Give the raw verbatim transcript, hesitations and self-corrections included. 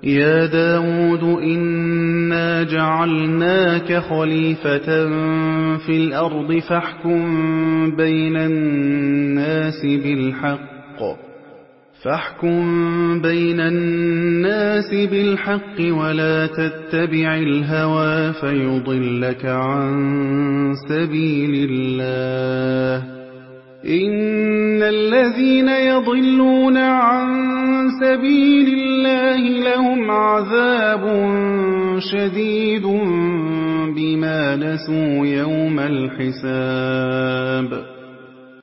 يا داود إنا جعلناك خليفة في الأرض فاحكم بين الناس بالحق فاحكم بين الناس بالحق ولا تتبع الهوى فيضلك عن سبيل الله إن الذين يضلون عن سبيل الله لهم عذاب شديد بما نسوا يوم الحساب